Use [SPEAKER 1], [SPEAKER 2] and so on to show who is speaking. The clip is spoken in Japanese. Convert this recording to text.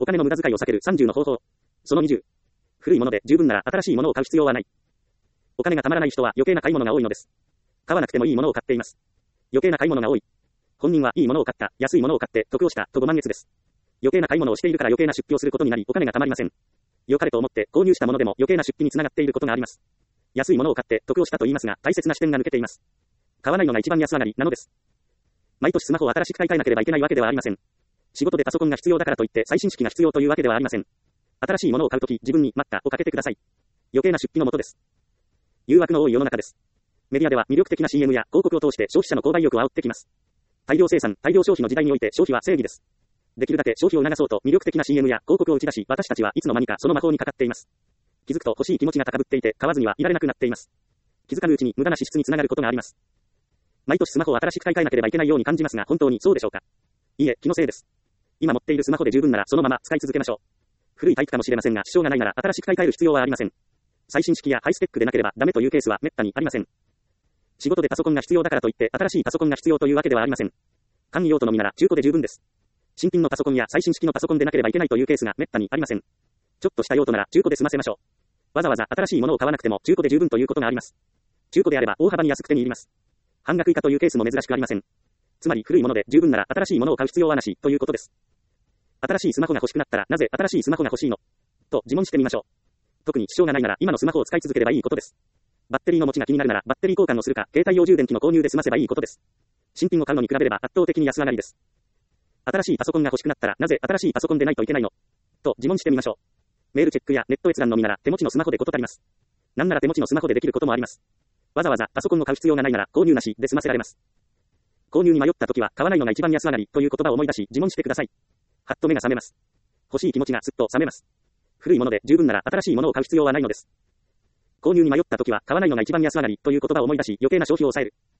[SPEAKER 1] お金の無駄遣いを避ける30の方法。その20。古いもので十分なら新しいものを買う必要はない。お金がたまらない人は余計な買い物が多いのです。買わなくてもいいものを買っています。余計な買い物が多い。本人はいいものを買った、安いものを買って得をしたとご満悦です。余計な買い物をしているから余計な出費をすることになりお金がたまりません。良かれと思って購入したものでも余計な出費につながっていることがあります。安いものを買って得をしたと言いますが大切な視点が抜けています。買わないのが一番安上がりなのです。毎年スマホを新しく買い替えなければいけないわけではありません。仕事でパソコンが必要だからといって最新式が必要というわけではありません。新しいものを買うとき自分に待ったをかけてください。余計な出費のもとです。誘惑の多い世の中です。メディアでは魅力的な CM や広告を通して消費者の購買欲を煽ってきます。大量生産、大量消費の時代において消費は正義です。できるだけ消費を促そうと魅力的な CM や広告を打ち出し、私たちはいつの間にかその魔法にかかっています。気づくと欲しい気持ちが高ぶっていて買わずにはいられなくなっています。気づかぬうちに無駄な支出につながることがあります。毎年スマホを新しく買い替えなければいけないように感じますが本当にそうでしょうか。いいえ、気のせいです。今持っているスマホで十分ならそのまま使い続けましょう。古いタイプかもしれませんが支障がないなら新しく買い替える必要はありません。最新式やハイスペックでなければダメというケースは滅多にありません。仕事でパソコンが必要だからといって新しいパソコンが必要というわけではありません。簡易用途のみなら中古で十分です。新品のパソコンや最新式のパソコンでなければいけないというケースが滅多にありません。ちょっとした用途なら中古で済ませましょう。わざわざ新しいものを買わなくても中古で十分ということがあります。中古であれば大幅に安く手に入ります。半額以下というケースも珍しくありません。つまり古いもので十分なら新しいものを買う必要はなしということです。新しいスマホが欲しくなったらなぜ新しいスマホが欲しいのと自問してみましょう。特に支障がないなら今のスマホを使い続ければいいことです。バッテリーの持ちが気になるならバッテリー交換をするか携帯用充電器の購入で済ませばいいことです。新品を買うのに比べれば圧倒的に安上がりです。新しいパソコンが欲しくなったらなぜ新しいパソコンでないといけないのと自問してみましょう。メールチェックやネット閲覧のみなら手持ちのスマホで事足ります。なんなら手持ちのスマホでできることもあります。わざわざパソコンを買う必要がないなら購入なしで済ませられます。購入に迷った時は買わないのが一番安上がりという言葉を思い出し自問してください。はっと目が覚めます。欲しい気持ちがすっと冷めます。古いもので十分なら新しいものを買う必要はないのです。購入に迷った時は買わないのが一番安上がりという言葉を思い出し余計な消費を抑える。